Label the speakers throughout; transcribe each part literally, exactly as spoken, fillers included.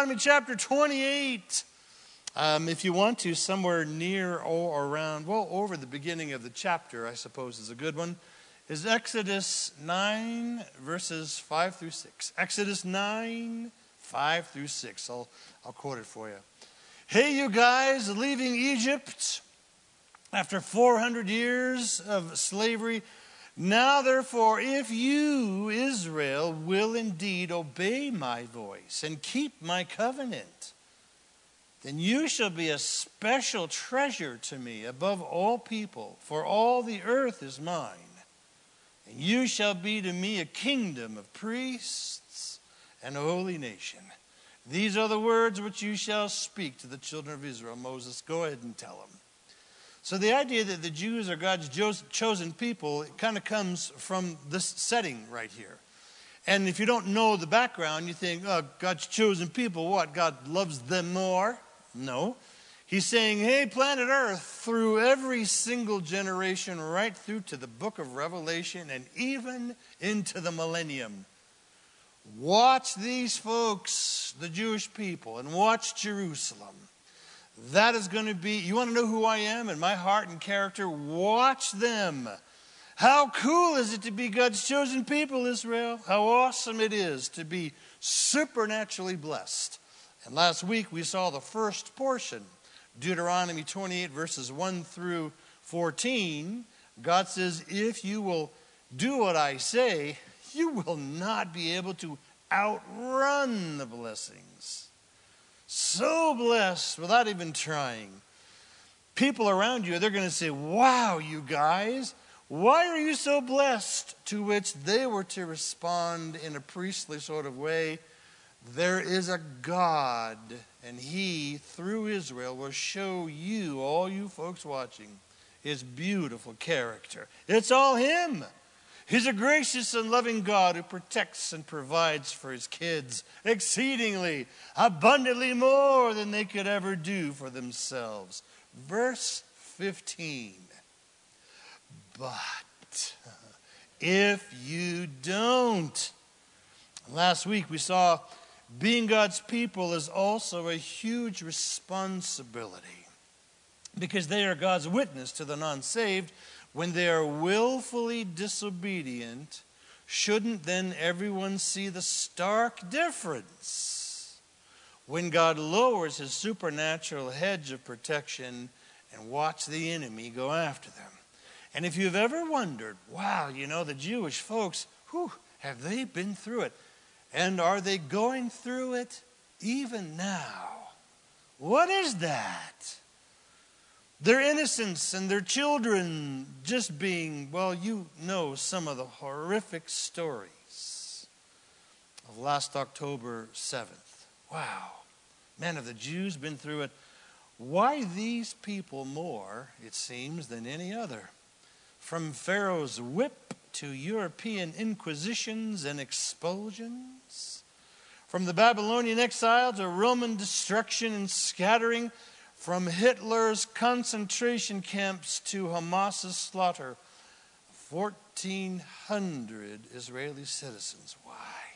Speaker 1: Deuteronomy chapter twenty-eight. Um, if you want to, somewhere near or around, well, over the beginning of the chapter, I suppose is a good one, is Exodus nine, verses five through six. Exodus nine, five through six. I'll, I'll quote it for you. Hey, you guys, leaving Egypt after four hundred years of slavery. Now, therefore, if you, Israel, will indeed obey my voice and keep my covenant, then you shall be a special treasure to me above all people, for all the earth is mine. And you shall be to me a kingdom of priests and a holy nation. These are the words which you shall speak to the children of Israel. Moses, go ahead and tell them. So the idea that the Jews are God's chosen people, it kind of comes from this setting right here. And if you don't know the background, you think, oh, God's chosen people, what? God loves them more? No. He's saying, hey, planet Earth, through every single generation, right through to the book of Revelation and even into the millennium. Watch these folks, the Jewish people, and watch Jerusalem. That is going to be, you want to know who I am and my heart and character? Watch them. How cool is it to be God's chosen people, Israel? How awesome it is to be supernaturally blessed. And last week we saw the first portion, Deuteronomy twenty-eight, verses one through fourteen. God says, if you will do what I say, you will not be able to outrun the blessings. So blessed without even trying. People around you, they're going to say, wow, you guys, why are you so blessed? To which they were to respond in a priestly sort of way, there is a God, and he, through Israel, will show you, all you folks watching, his beautiful character. It's all him. He's a gracious and loving God who protects and provides for his kids exceedingly, abundantly more than they could ever do for themselves. Verse fifteen. But if you don't. Last week we saw being God's people is also a huge responsibility because they are God's witness to the non-saved. When they are willfully disobedient, shouldn't then everyone see the stark difference when God lowers his supernatural hedge of protection and watch the enemy go after them? And if you've ever wondered, wow, you know, the Jewish folks, whew, have they been through it? And are they going through it even now? What is that? Their innocence and their children just being, well, you know some of the horrific stories of last October seventh. Wow. Man, have the Jews been through it? Why these people more, it seems, than any other? From Pharaoh's whip to European inquisitions and expulsions, from the Babylonian exile to Roman destruction and scattering, from Hitler's concentration camps to Hamas's slaughter, fourteen hundred Israeli citizens. Why?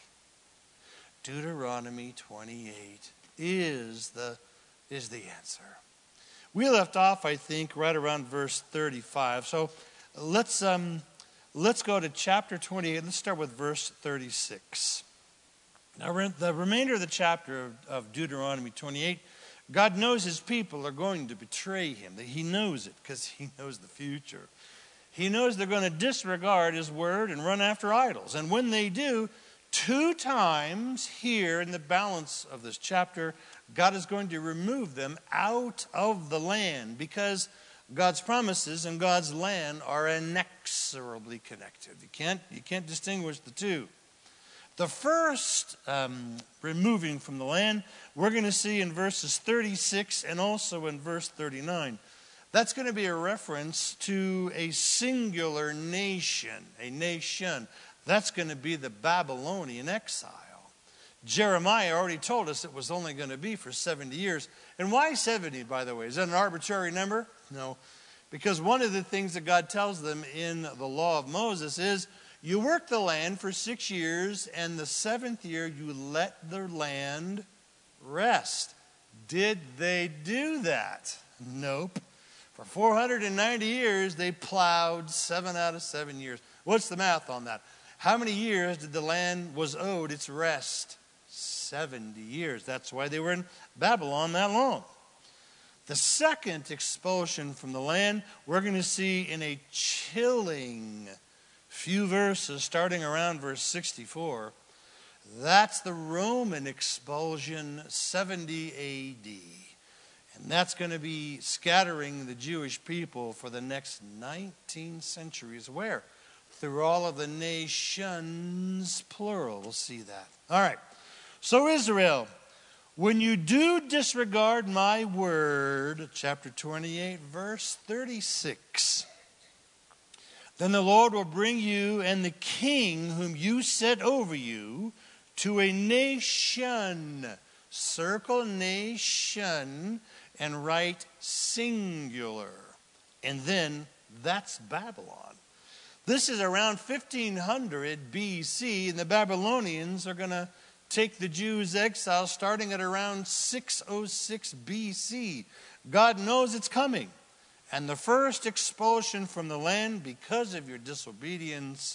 Speaker 1: Deuteronomy twenty-eight is the, is the answer. We left off, I think, right around verse thirty-five. So let's, um, let's go to chapter twenty-eight. Let's start with verse thirty-six. Now, the remainder of the chapter of, of Deuteronomy twenty-eight, God knows his people are going to betray him. He knows it because he knows the future. He knows they're going to disregard his word and run after idols. And when they do, two times here in the balance of this chapter, God is going to remove them out of the land because God's promises and God's land are inexorably connected. You can't, you can't distinguish the two. The first um, removing from the land, we're going to see in verses thirty-six and also in verse thirty-nine. That's going to be a reference to a singular nation, a nation. That's going to be the Babylonian exile. Jeremiah already told us it was only going to be for seventy years. And why seventy, by the way? Is that an arbitrary number? No. Because one of the things that God tells them in the law of Moses is, you work the land for six years, and the seventh year you let the land rest. Did they do that? Nope. For four hundred ninety years, they plowed seven out of seven years. What's the math on that? How many years did the land was owed its rest? seventy years. That's why they were in Babylon that long. The second expulsion from the land, we're going to see in a chilling few verses, starting around verse sixty-four. That's the Roman expulsion, seventy A D. And that's going to be scattering the Jewish people for the next nineteen centuries. Where? Through all of the nations, plural. We'll see that. All right. So Israel, when you do disregard my word, chapter twenty-eight, verse thirty-six, then the Lord will bring you and the king whom you set over you to a nation. Circle nation and write singular. And then that's Babylon. This is around fifteen hundred B C, and the Babylonians are going to take the Jews' exile starting at around six oh six B C. God knows it's coming. And the first expulsion from the land because of your disobedience,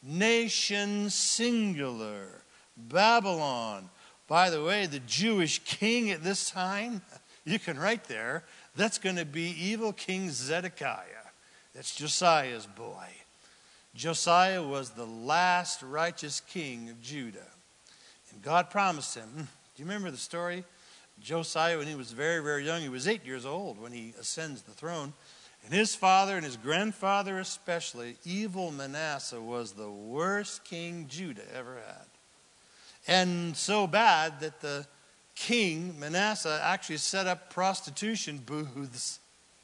Speaker 1: nation singular, Babylon. By the way, the Jewish king at this time, you can write there, that's going to be evil King Zedekiah. That's Josiah's boy. Josiah was the last righteous king of Judah. And God promised him, do you remember the story? Josiah, when he was very, very young, he was eight years old when he ascends the throne. And his father and his grandfather especially, evil Manasseh, was the worst king Judah ever had. And so bad that the king, Manasseh, actually set up prostitution booths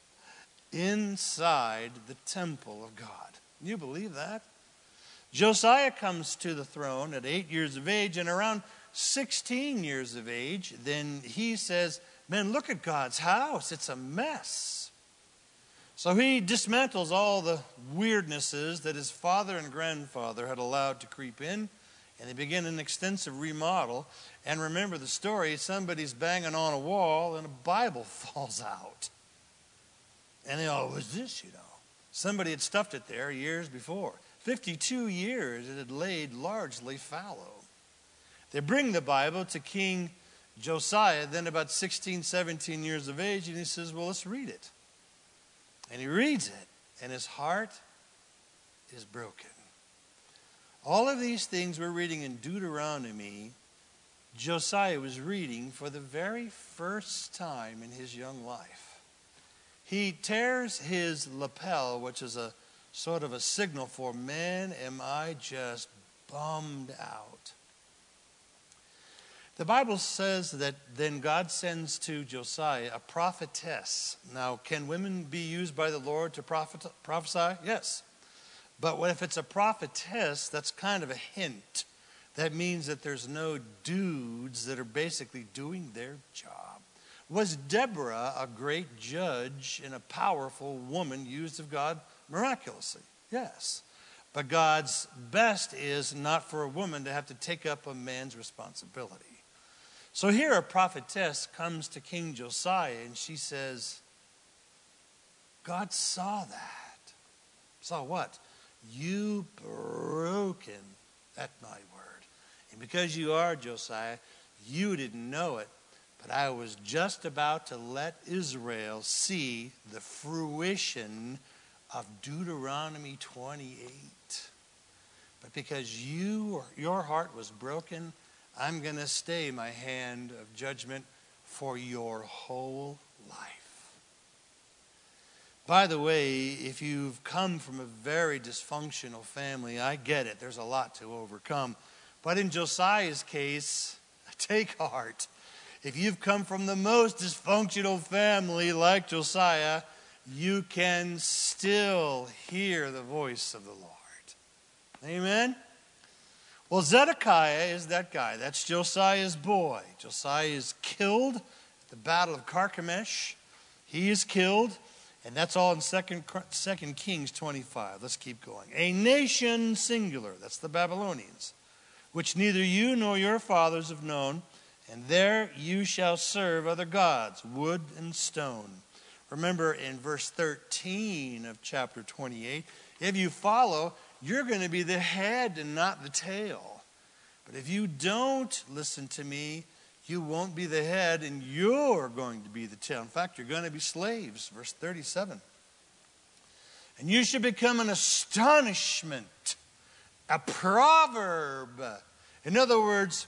Speaker 1: inside the temple of God. Can you believe that? Josiah comes to the throne at eight years of age, and around sixteen years of age, then he says, man, look at God's house. It's a mess. So he dismantles all the weirdnesses that his father and grandfather had allowed to creep in, and they begin an extensive remodel. And remember the story, somebody's banging on a wall and a Bible falls out. And they all, what's this, you know? Somebody had stuffed it there years before. fifty-two years it had laid largely fallow. They bring the Bible to King Josiah, then about sixteen, seventeen years of age, and he says, well, let's read it. And he reads it, and his heart is broken. All of these things we're reading in Deuteronomy, Josiah was reading for the very first time in his young life. He tears his lapel, which is a sort of a signal for, man, am I just bummed out. The Bible says that then God sends to Josiah a prophetess. Now, can women be used by the Lord to prophet, prophesy? Yes. But what if it's a prophetess, that's kind of a hint. That means that there's no dudes that are basically doing their job. Was Deborah a great judge and a powerful woman used of God miraculously? Yes. But God's best is not for a woman to have to take up a man's responsibility. So here a prophetess comes to King Josiah and she says, God saw that. Saw what? You broken. That's my word. And because you are Josiah, you didn't know it. But I was just about to let Israel see the fruition of Deuteronomy twenty-eight. But because you, your heart was broken, I'm going to stay my hand of judgment for your whole life. By the way, if you've come from a very dysfunctional family, I get it. There's a lot to overcome. But in Josiah's case, take heart. If you've come from the most dysfunctional family like Josiah, you can still hear the voice of the Lord. Amen? Well, Zedekiah is that guy. That's Josiah's boy. Josiah is killed at the Battle of Carchemish. He is killed, and that's all in Second Kings twenty-five. Let's keep going. A nation singular, that's the Babylonians, which neither you nor your fathers have known, and there you shall serve other gods, wood and stone. Remember in verse thirteen of chapter twenty-eight, if you follow, you're going to be the head and not the tail. But if you don't listen to me, you won't be the head and you're going to be the tail. In fact, you're going to be slaves. Verse thirty-seven. And you should become an astonishment, a proverb. In other words,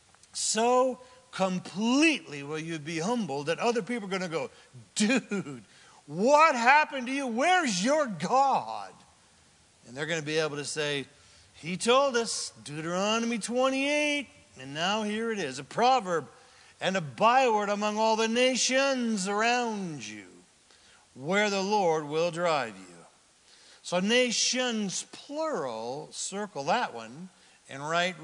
Speaker 1: so completely will you be humbled that other people are going to go, dude, what happened to you? Where's your God? And they're going to be able to say, he told us, Deuteronomy twenty-eight, and now here it is, a proverb and a byword among all the nations around you, where the Lord will drive you. So nations, plural, circle that one, and write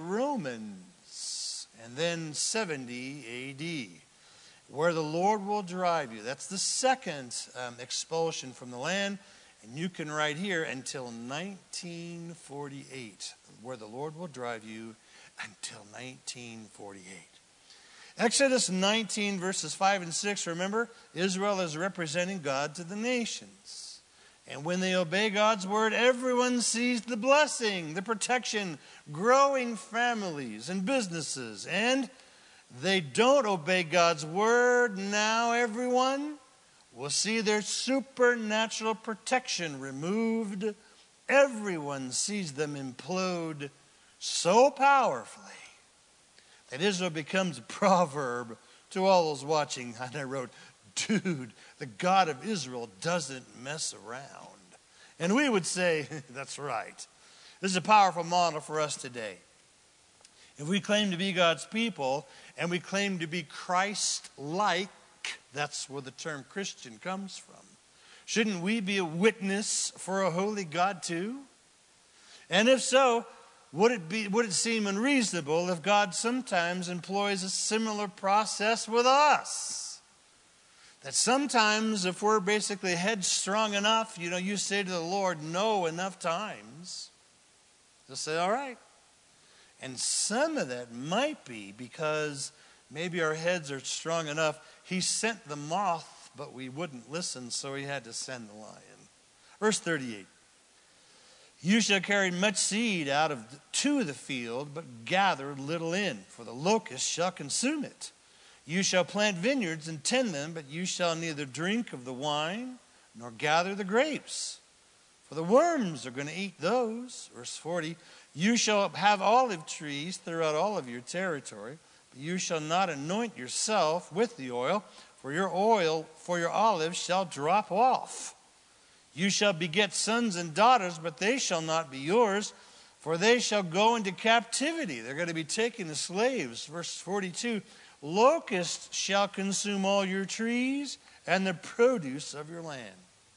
Speaker 1: Romans, and then seventy A D, where the Lord will drive you. That's the second um, expulsion from the land. And you can write here until nineteen forty-eight, where the Lord will drive you until nineteen forty-eight. Exodus nineteen, verses five and six, remember, Israel is representing God to the nations. And when they obey God's word, everyone sees the blessing, the protection, growing families and businesses. And they don't obey God's word, now everyone will see their supernatural protection removed. Everyone sees them implode so powerfully that Israel becomes a proverb to all those watching. And I wrote, dude, the God of Israel doesn't mess around. And we would say, that's right. This is a powerful model for us today. If we claim to be God's people and we claim to be Christ-like, that's where the term Christian comes from. Shouldn't we be a witness for a holy God too? And if so, would it be, would it seem unreasonable if God sometimes employs a similar process with us? That sometimes if we're basically headstrong enough, you know, you say to the Lord no enough times, he'll say, all right. And some of that might be because maybe our heads are strong enough. He sent the moth, but we wouldn't listen, so he had to send the lion. Verse thirty-eight. You shall carry much seed out of the, to the field, but gather little in, for the locust shall consume it. You shall plant vineyards and tend them, but you shall neither drink of the wine nor gather the grapes, for the worms are going to eat those. Verse forty. You shall have olive trees throughout all of your territory, but you shall not anoint yourself with the oil, for your oil, for your olives shall drop off. You shall beget sons and daughters, but they shall not be yours, for they shall go into captivity. They're going to be taken as slaves. Verse forty-two, locusts shall consume all your trees and the produce of your land.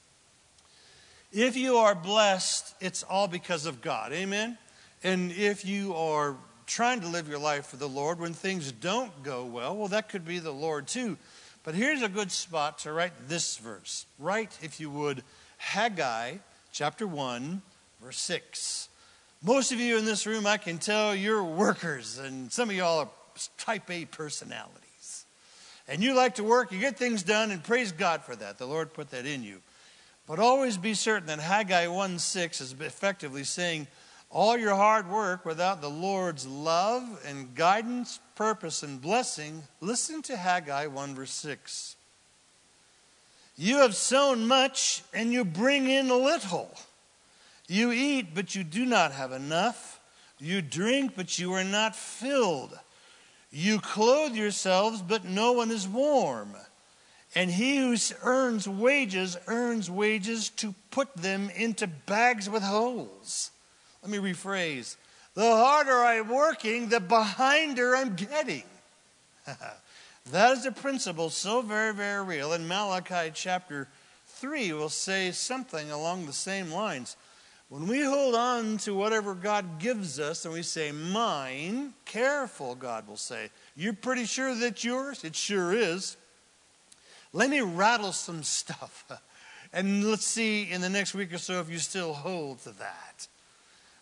Speaker 1: If you are blessed, it's all because of God. Amen? And if you are trying to live your life for the Lord, when things don't go well, well, that could be the Lord too. But here's a good spot to write this verse. Write, if you would, Haggai chapter one, verse six. Most of you in this room, I can tell, you're workers, and some of y'all are type A personalities. And you like to work, you get things done, and praise God for that. The Lord put that in you. But always be certain that Haggai one six is effectively saying, all your hard work without the Lord's love and guidance, purpose, and blessing, listen to Haggai one verse six. You have sown much and you bring in a little. You eat, but you do not have enough. You drink, but you are not filled. You clothe yourselves, but no one is warm. And he who earns wages, earns wages to put them into bags with holes. Let me rephrase. The harder I'm working, the behinder I'm getting. That is a principle so very, very real. And Malachi chapter three will say something along the same lines. When we hold on to whatever God gives us and we say, mine, careful, God will say. You're pretty sure that's yours? It sure is. Let me rattle some stuff. And let's see in the next week or so if you still hold to that.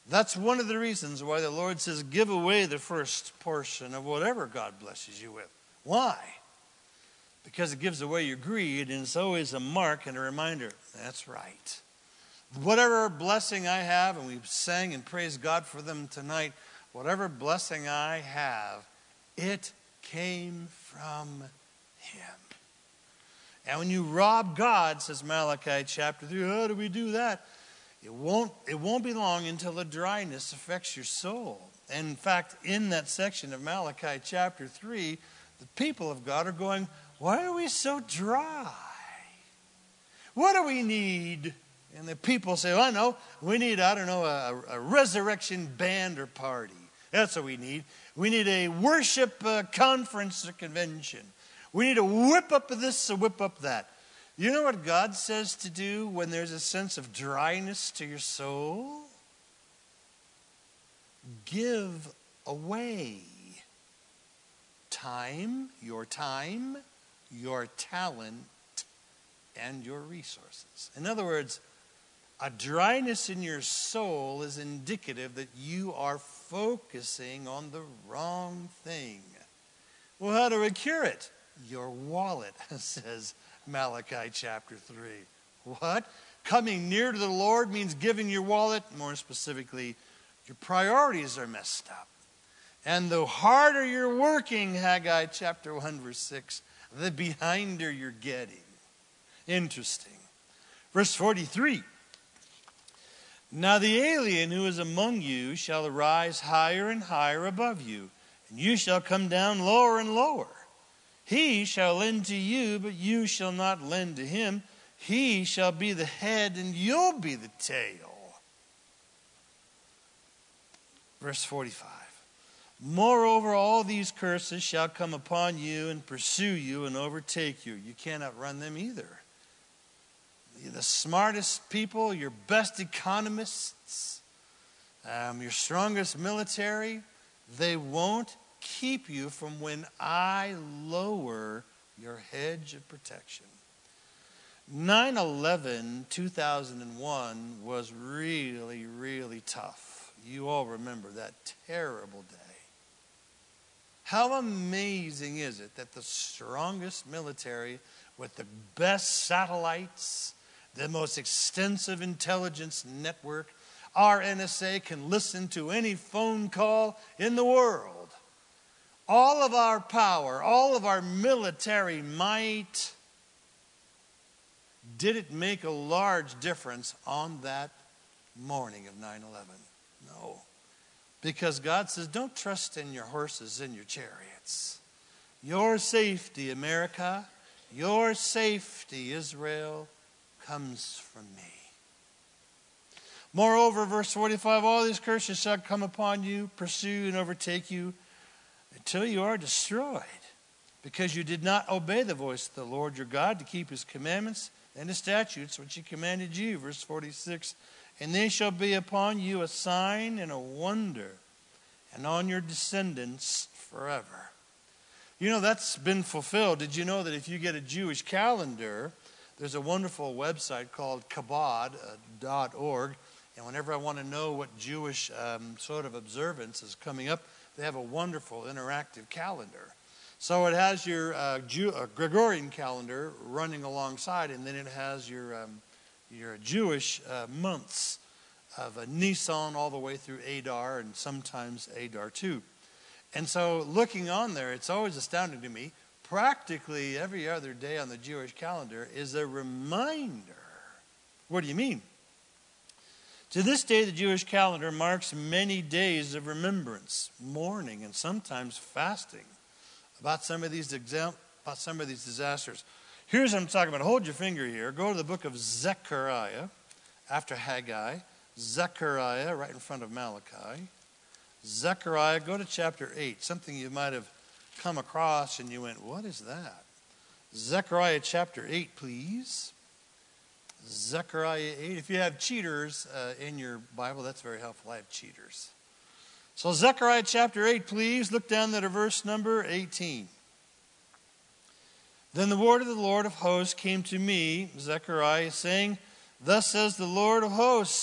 Speaker 1: That's one of the reasons why the Lord says, give away the first portion of whatever God blesses you with. Why? Because it gives away your greed, and it's always a mark and a reminder. That's right. Whatever blessing I have, and we sang and praised God for them tonight, whatever blessing I have, it came from Him. And when you rob God, says Malachi chapter three, how do we do that? It won't, it won't be long until the dryness affects your soul. And in fact, in that section of Malachi chapter three, the people of God are going, why are we so dry? What do we need? And the people say, well, I know, we need, I don't know, a, a resurrection band or party. That's what we need. We need a worship uh, conference or convention. We need to whip up this or whip up that. You know what God says to do when there's a sense of dryness to your soul? Give away time, your time, your talent, and your resources. In other words, a dryness in your soul is indicative that you are focusing on the wrong thing. Well, how do we cure it? Your wallet, says Malachi chapter three. What? Coming near to the Lord means giving your wallet. More specifically, your priorities are messed up. And the harder you're working, Haggai chapter one, verse six, the behinder you're getting. Interesting. Verse forty-three. Now the alien who is among you shall arise higher and higher above you, and you shall come down lower and lower. He shall lend to you, but you shall not lend to him. He shall be the head, and you'll be the tail. Verse forty-five. Moreover, all these curses shall come upon you and pursue you and overtake you. You cannot run them either. The smartest people, your best economists, um, your strongest military, they won't keep you from when I lower your hedge of protection. nine eleven two thousand one was really, really tough. You all remember that terrible day. How amazing is it that the strongest military with the best satellites, the most extensive intelligence network, our N S A can listen to any phone call in the world. All of our power, all of our military might, did it make a large difference on that morning of nine eleven? No. Because God says, don't trust in your horses and your chariots. Your safety, America, your safety, Israel, comes from me. Moreover, verse forty-five, all these curses shall come upon you, pursue and overtake you, until you are destroyed, because you did not obey the voice of the Lord your God to keep his commandments and his statutes, which he commanded you. Verse forty-six, and they shall be upon you a sign and a wonder, and on your descendants forever. You know, that's been fulfilled. Did you know that if you get a Jewish calendar, there's a wonderful website called kabod dot org, and whenever I want to know what Jewish um, sort of observance is coming up, they have a wonderful interactive calendar. So it has your uh, Jew, uh, Gregorian calendar running alongside, and then it has your um, your Jewish uh, months of uh, Nisan all the way through Adar and sometimes Adar too. And so looking on there, it's always astounding to me. Practically every other day on the Jewish calendar is a reminder. What do you mean? To this day, the Jewish calendar marks many days of remembrance, mourning, and sometimes fasting about some of these exam- about some of these disasters. Here's what I'm talking about. Hold your finger here. Go to the book of Zechariah after Haggai. Zechariah right in front of Malachi. Zechariah, go to chapter eight. Something you might have come across and you went, what is that? Zechariah chapter eight, please. Zechariah eight. If you have cheaters uh, in your Bible, that's very helpful. I have cheaters. So Zechariah chapter eight, please. Look down at verse number eighteen. Then the word of the Lord of hosts came to me, Zechariah, saying, thus says the Lord of hosts,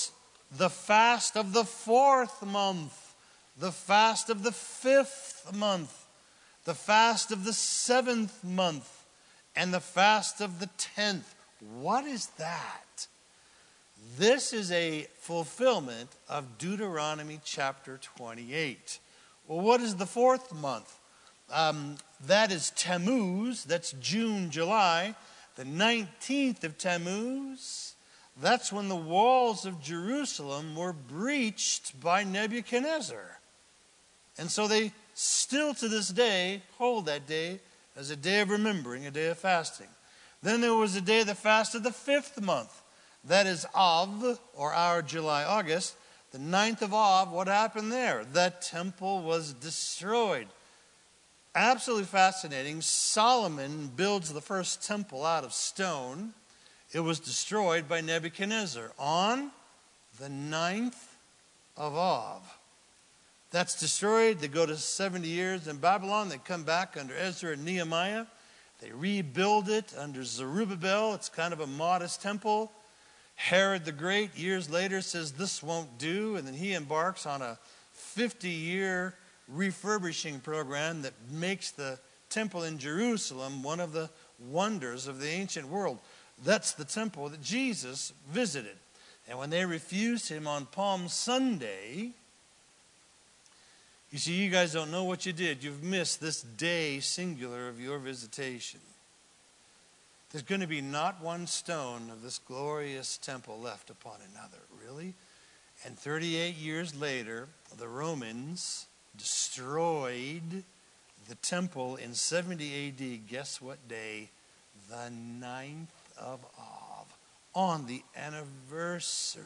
Speaker 1: the fast of the fourth month, the fast of the fifth month, the fast of the seventh month, and the fast of the tenth. What is that? This is a fulfillment of Deuteronomy chapter twenty-eight. Well, what is the fourth month? Um, that is Tammuz. That's June, July. The nineteenth of Tammuz, that's when the walls of Jerusalem were breached by Nebuchadnezzar. And so they still to this day hold that day as a day of remembering, a day of fasting. Then there was a day of the fast of the fifth month. That is Av, or our July, August. The ninth of Av, what happened there? That temple was destroyed. Absolutely fascinating. Solomon builds the first temple out of stone. It was destroyed by Nebuchadnezzar on the ninth of Av. That's destroyed. They go to seventy years in Babylon. They come back under Ezra and Nehemiah. They rebuild it under Zerubbabel. It's kind of a modest temple. Herod the Great, years later, says this won't do. And then he embarks on a fifty-year refurbishing program that makes the temple in Jerusalem one of the wonders of the ancient world. That's the temple that Jesus visited. And when they refused him on Palm Sunday, you see, you guys don't know what you did. You've missed this day singular of your visitation. There's going to be not one stone of this glorious temple left upon another. Really? And thirty-eight years later, the Romans destroyed the temple in seventy A D. Guess what day? The ninth of Av. On the anniversary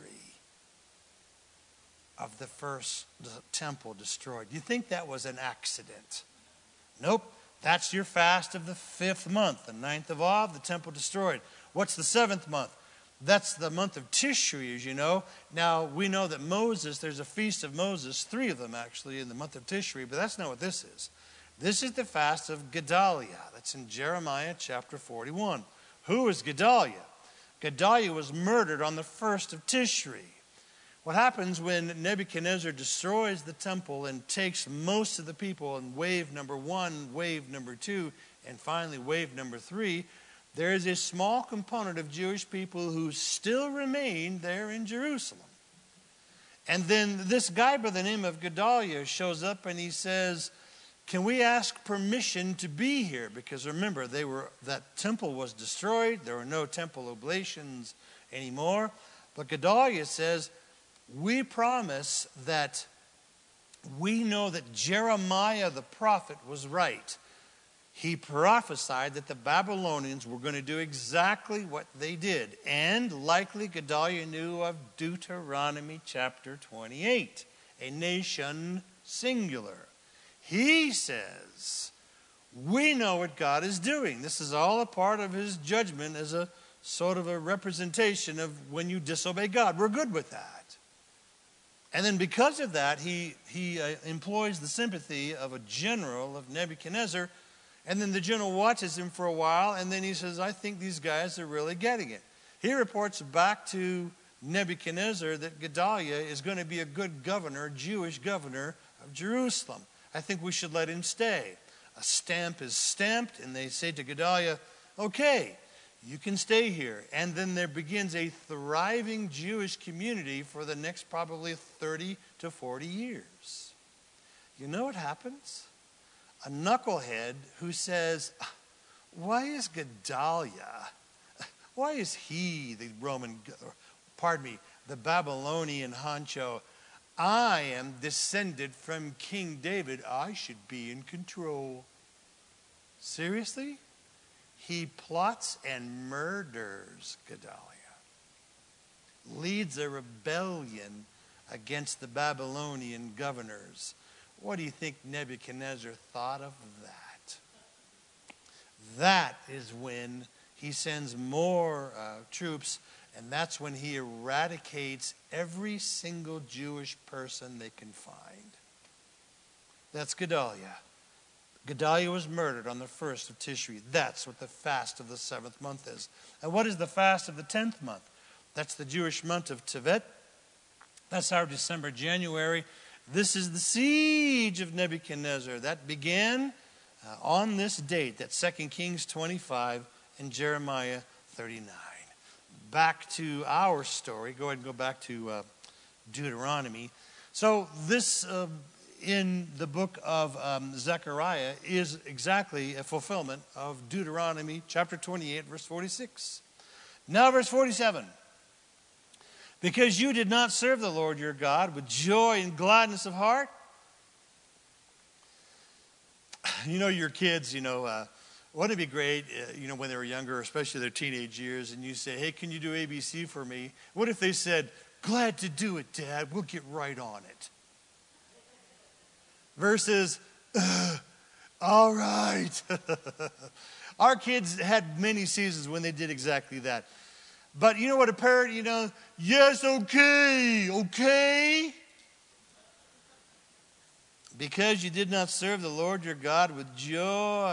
Speaker 1: of the first temple destroyed. You think that was an accident? Nope. That's your fast of the fifth month. The ninth of Av, the temple destroyed. What's the seventh month? That's the month of Tishri, as you know. Now, we know that Moses, there's a feast of Moses, three of them actually in the month of Tishri, but that's not what this is. This is the fast of Gedaliah. That's in Jeremiah chapter forty-one. Who is Gedaliah? Gedaliah was murdered on the first of Tishri. What happens when Nebuchadnezzar destroys the temple and takes most of the people in wave number one, wave number two, and finally wave number three, there is a small component of Jewish people who still remain there in Jerusalem. And then this guy by the name of Gedaliah shows up and he says, can we ask permission to be here? Because remember, they were that temple was destroyed. There were no temple oblations anymore. But Gedaliah says, we promise that we know that Jeremiah the prophet was right. He prophesied that the Babylonians were going to do exactly what they did. And likely Gedaliah knew of Deuteronomy chapter twenty-eight, a nation singular. He says, we know what God is doing. This is all a part of his judgment as a sort of a representation of when you disobey God. We're good with that. And then because of that, he, he uh, employs the sympathy of a general of Nebuchadnezzar. And then the general watches him for a while. And then he says, I think these guys are really getting it. He reports back to Nebuchadnezzar that Gedaliah is going to be a good governor, Jewish governor of Jerusalem. I think we should let him stay. A stamp is stamped. And they say to Gedaliah, okay, you can stay here. And then there begins a thriving Jewish community for the next probably thirty to forty years. You know what happens? A knucklehead who says, why is Gedaliah, why is he the Roman, pardon me, the Babylonian honcho? I am descended from King David. I should be in control. Seriously? He plots and murders Gedaliah, leads a rebellion against the Babylonian governors. What do you think Nebuchadnezzar thought of that? That is when he sends more uh, troops, and that's when he eradicates every single Jewish person they can find. That's Gedaliah. Gedaliah was murdered on the first of Tishri. That's what the fast of the seventh month is. And what is the fast of the tenth month? That's the Jewish month of Tevet. That's our December, January. This is the siege of Nebuchadnezzar that began uh, on this date, that's Second Kings twenty-five and Jeremiah thirty-nine. Back to our story. Go ahead and go back to uh, Deuteronomy. So this uh, in the book of um, Zechariah is exactly a fulfillment of Deuteronomy chapter twenty-eight, verse forty-six. Now verse forty-seven. Because you did not serve the Lord your God with joy and gladness of heart. You know, your kids, you know, uh, wouldn't it be great, uh, you know, when they were younger, especially their teenage years, and you say, hey, can you do A B C for me? What if they said, glad to do it, Dad. We'll get right on it. Versus, all right. Our kids had many seasons when they did exactly that. But you know what a parent, you know, yes, okay, okay. Because you did not serve the Lord your God with joy,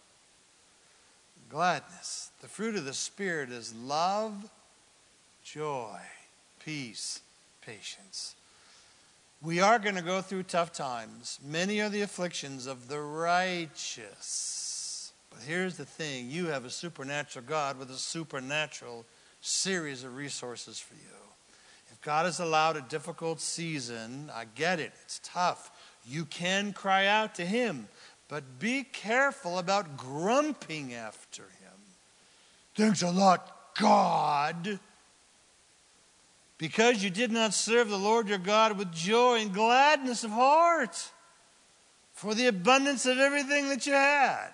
Speaker 1: gladness. The fruit of the Spirit is love, joy, peace, patience. We are going to go through tough times. Many are the afflictions of the righteous. But here's the thing. You have a supernatural God with a supernatural series of resources for you. If God has allowed a difficult season, I get it. It's tough. You can cry out to Him. But be careful about grumping after Him. Thanks a lot, God. Because you did not serve the Lord your God with joy and gladness of heart for the abundance of everything that you had.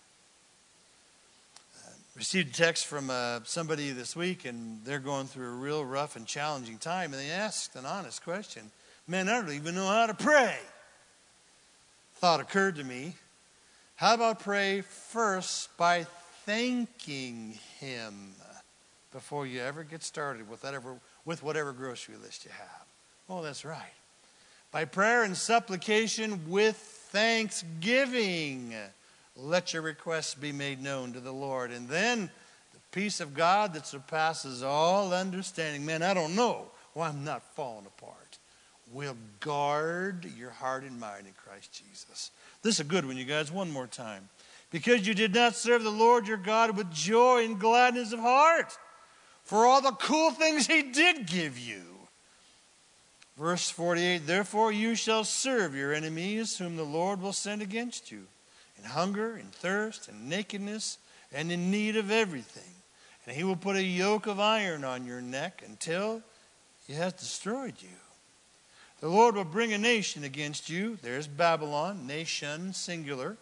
Speaker 1: Uh, received a text from uh, somebody this week, and they're going through a real rough and challenging time, and they asked an honest question. Man, I don't even know how to pray. Thought occurred to me. How about pray first by thanking Him before you ever get started with whatever, with whatever grocery list you have? Oh, that's right. By prayer and supplication with thanksgiving, let your requests be made known to the Lord. And then the peace of God that surpasses all understanding. Man, I don't know why I'm not falling apart. Will guard your heart and mind in Christ Jesus. This is a good one, you guys. One more time. Because you did not serve the Lord your God with joy and gladness of heart for all the cool things He did give you. Verse forty-eight, therefore you shall serve your enemies whom the Lord will send against you in hunger and thirst and nakedness and in need of everything. And He will put a yoke of iron on your neck until He has destroyed you. The Lord will bring a nation against you. There's Babylon, nation, singular.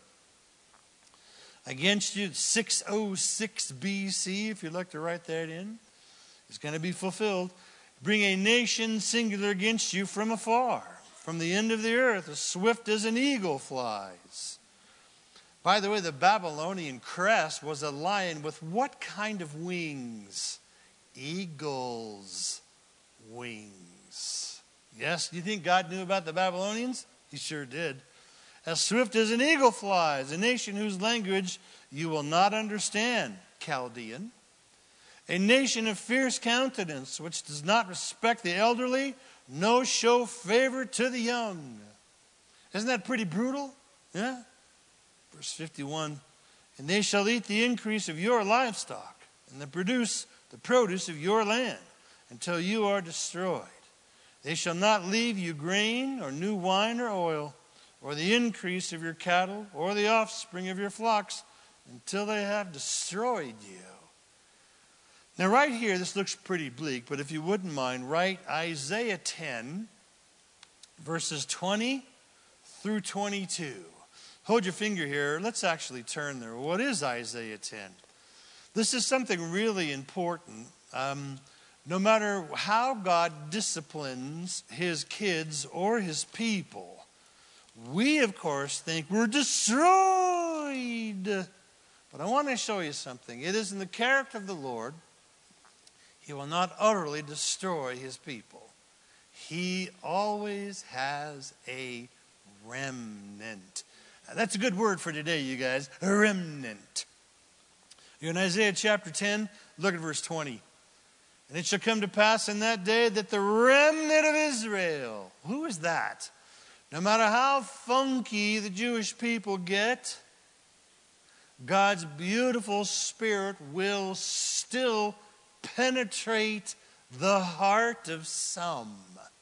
Speaker 1: Against you, six oh six B C, if you'd like to write that in. It's going to be fulfilled. Bring a nation, singular, against you from afar, from the end of the earth, as swift as an eagle flies. By the way, the Babylonian crest was a lion with what kind of wings? Eagle's wings. Yes, do you think God knew about the Babylonians? He sure did. As swift as an eagle flies, a nation whose language you will not understand, Chaldean. A nation of fierce countenance, which does not respect the elderly, nor show favor to the young. Isn't that pretty brutal? Yeah? Verse fifty-one, and they shall eat the increase of your livestock, and the produce the produce of your land, until you are destroyed. They shall not leave you grain, or new wine, or oil, or the increase of your cattle, or the offspring of your flocks, until they have destroyed you. Now right here, this looks pretty bleak, but if you wouldn't mind, write Isaiah ten, verses twenty through twenty-two. Hold your finger here. Let's actually turn there. What is Isaiah ten? This is something really important. Um, no matter how God disciplines His kids or His people, we, of course, think we're destroyed. But I want to show you something. It is in the character of the Lord. He will not utterly destroy His people. He always has a remnant. Now, that's a good word for today, you guys. A remnant. You're in Isaiah chapter ten. Look at verse twenty. And it shall come to pass in that day that the remnant of Israel, who is that? No matter how funky the Jewish people get, God's beautiful Spirit will still penetrate the heart of some.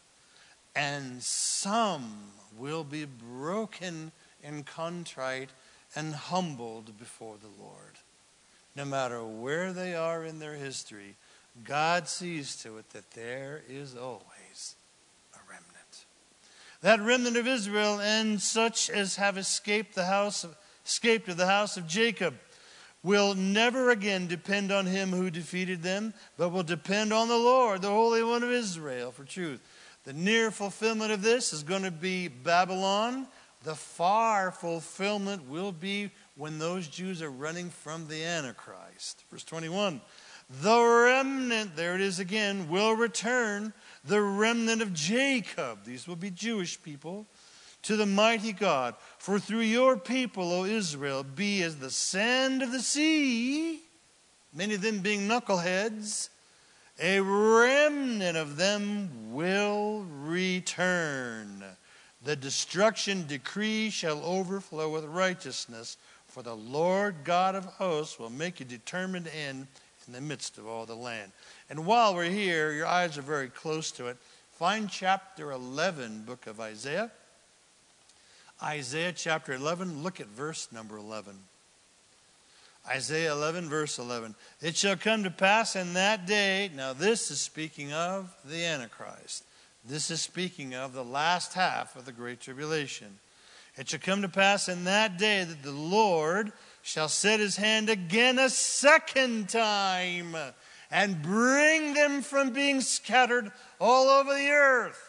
Speaker 1: And some will be broken and contrite and humbled before the Lord. No matter where they are in their history, God sees to it that there is always a remnant. That remnant of Israel, and such as have escaped the house of, escaped of the house of Jacob, will never again depend on him who defeated them, but will depend on the Lord, the Holy One of Israel, for truth. The near fulfillment of this is going to be Babylon. The far fulfillment will be when those Jews are running from the Antichrist. Verse twenty-one, the remnant, there it is again, will return, the remnant of Jacob. These will be Jewish people, to the mighty God. For through your people, O Israel, be as the sand of the sea, many of them being knuckleheads, a remnant of them will return. The destruction decree shall overflow with righteousness, for the Lord God of hosts will make a determined end in the midst of all the land. And while we're here, your eyes are very close to it. Find chapter eleven, book of Isaiah. Isaiah chapter eleven, look at verse number eleven. Isaiah eleven, verse eleven. It shall come to pass in that day, now this is speaking of the Antichrist. This is speaking of the last half of the Great Tribulation. It shall come to pass in that day that the Lord shall set his hand again a second time and bring them from being scattered all over the earth.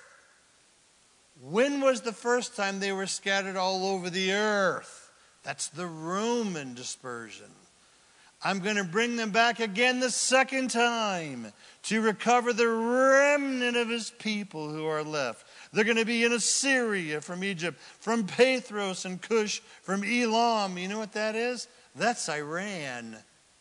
Speaker 1: When was the first time they were scattered all over the earth? That's the Roman dispersion. I'm going to bring them back again the second time to recover the remnant of his people who are left. They're going to be in Assyria from Egypt, from Pathros and Cush, from Elam. You know what that is? That's Iran.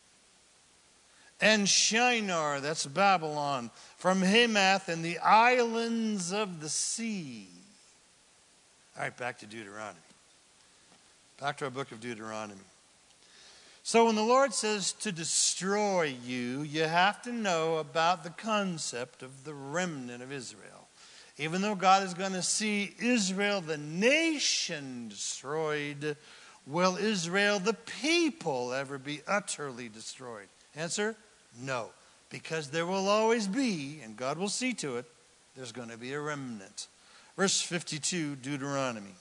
Speaker 1: And Shinar, that's Babylon, from Hamath and the islands of the sea. All right, back to Deuteronomy. Back to our book of Deuteronomy. So when the Lord says to destroy you, you have to know about the concept of the remnant of Israel. Even though God is going to see Israel, the nation, destroyed, will Israel, the people, ever be utterly destroyed? Answer, no. Because there will always be, and God will see to it, there's going to be a remnant. Verse fifty-two, Deuteronomy.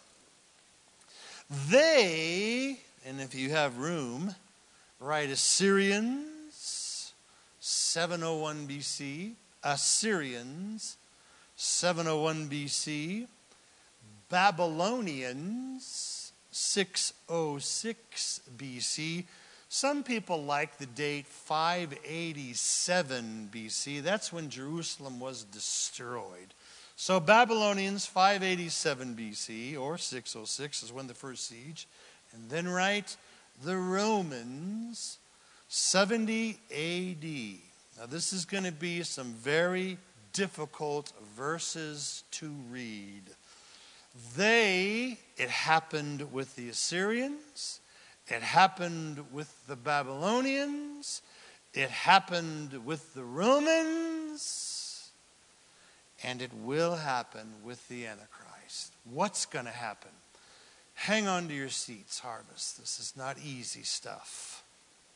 Speaker 1: They, and if you have room, write Assyrians, seven oh one B C, Assyrians, seven oh one B C, Babylonians, six oh six B C. Some people like the date five eighty-seven B C. That's when Jerusalem was destroyed. So Babylonians, five eighty-seven B C, or six oh six is when the first siege. And then write the Romans, seventy A D. Now this is going to be some very difficult verses to read. They, it happened with the Assyrians, it happened with the Babylonians, it happened with the Romans, and it will happen with the Antichrist. What's going to happen? Hang on to your seats, Harvest. This is not easy stuff.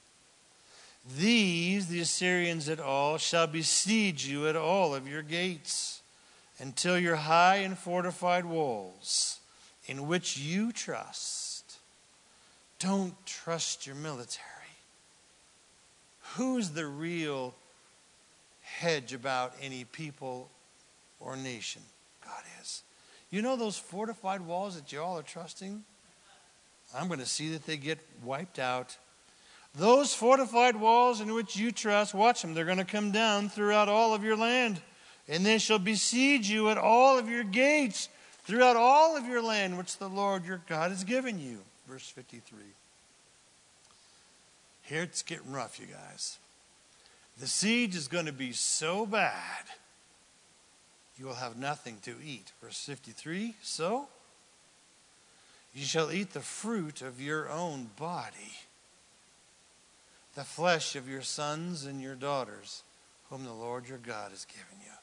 Speaker 1: These, the Assyrians at all, shall besiege you at all of your gates, until your high and fortified walls, in which you trust. Don't trust your military. Who's the real hedge about any people or nation? God is. You know those fortified walls that you all are trusting? I'm going to see that they get wiped out. Those fortified walls in which you trust, watch them. They're going to come down throughout all of your land. And they shall besiege you at all of your gates throughout all of your land, which the Lord your God has given you. Verse fifty-three. Here it's getting rough, you guys. The siege is going to be so bad, you will have nothing to eat. Verse fifty-three, so you shall eat the fruit of your own body, the flesh of your sons and your daughters, whom the Lord your God has given you.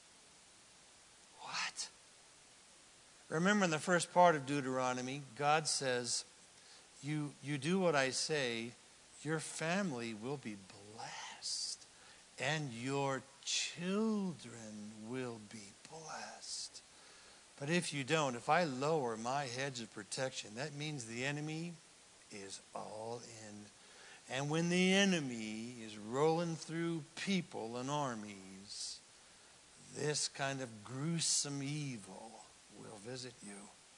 Speaker 1: What? Remember in the first part of Deuteronomy, God says, you, you do what I say, your family will be blessed, and your children will be blessed. But if you don't, if I lower my hedge of protection, that means the enemy is all in. And when the enemy is rolling through people and armies, this kind of gruesome evil will visit you.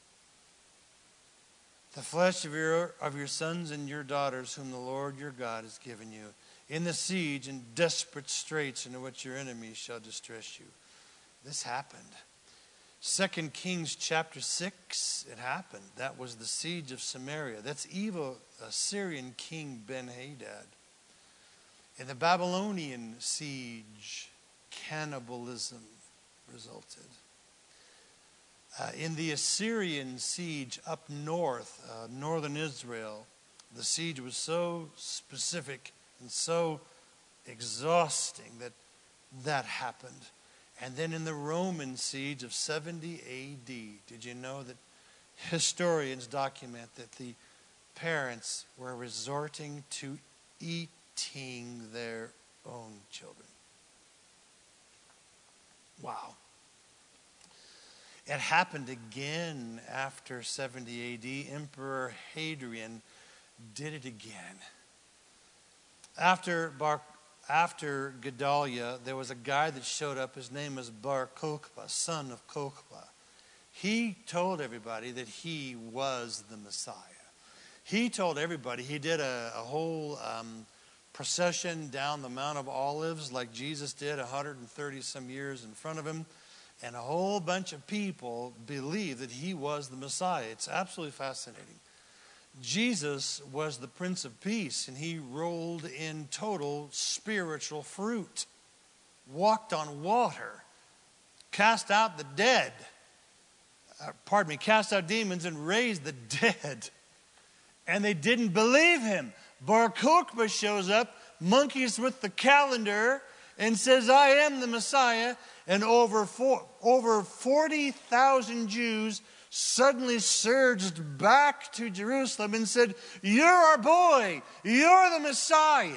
Speaker 1: The flesh of your, of your sons and your daughters, whom the Lord your God has given you, in the siege and desperate straits into which your enemies shall distress you. This happened. Second Kings chapter six, it happened. That was the siege of Samaria. That's evil Assyrian king Ben-Hadad. In the Babylonian siege, cannibalism resulted. Uh, in the Assyrian siege up north, uh, northern Israel, the siege was so specific and so exhausting that that happened. And then in the Roman siege of seventy A D, did you know that historians document that the parents were resorting to eating their own children? Wow. It happened again after seventy A D. Emperor Hadrian did it again. After Bar, after Gedaliah, there was a guy that showed up. His name was Bar Kokhba, son of Kokhba. He told everybody that he was the Messiah. He told everybody, he did a, a whole um, procession down the Mount of Olives like Jesus did one hundred thirty some years in front of him. And a whole bunch of people believed that he was the Messiah. It's absolutely fascinating. Jesus was the Prince of Peace, and he rolled in total spiritual fruit, walked on water, cast out the dead, uh, pardon me, cast out demons and raised the dead. And they didn't believe him. Bar Kokhba shows up, monkeys with the calendar, and says, I am the Messiah. And over four, over forty thousand Jews suddenly surged back to Jerusalem and said, you're our boy. You're the Messiah.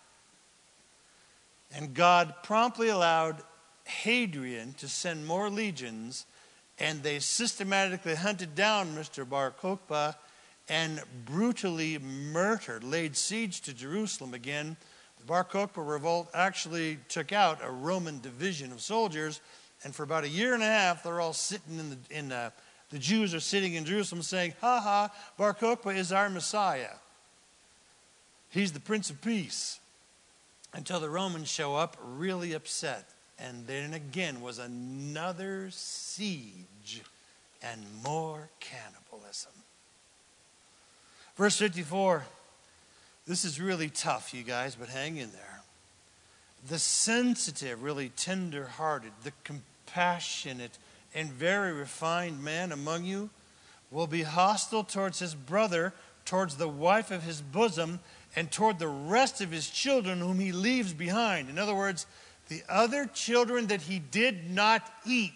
Speaker 1: And God promptly allowed Hadrian to send more legions, and they systematically hunted down Mister Bar Kokhba and brutally murdered, laid siege to Jerusalem again. The Bar Kokhba revolt actually took out a Roman division of soldiers, and for about a year and a half, they're all sitting in the, in the, the Jews are sitting in Jerusalem saying, ha ha, Bar Kokhba is our Messiah. He's the Prince of Peace. Until the Romans show up really upset. And then again was another siege and more cannibalism. Verse fifty-four. This is really tough, you guys, but hang in there. The sensitive, really tender-hearted, the compassionate, and very refined man among you will be hostile towards his brother, towards the wife of his bosom, and toward the rest of his children whom he leaves behind. In other words, the other children that he did not eat,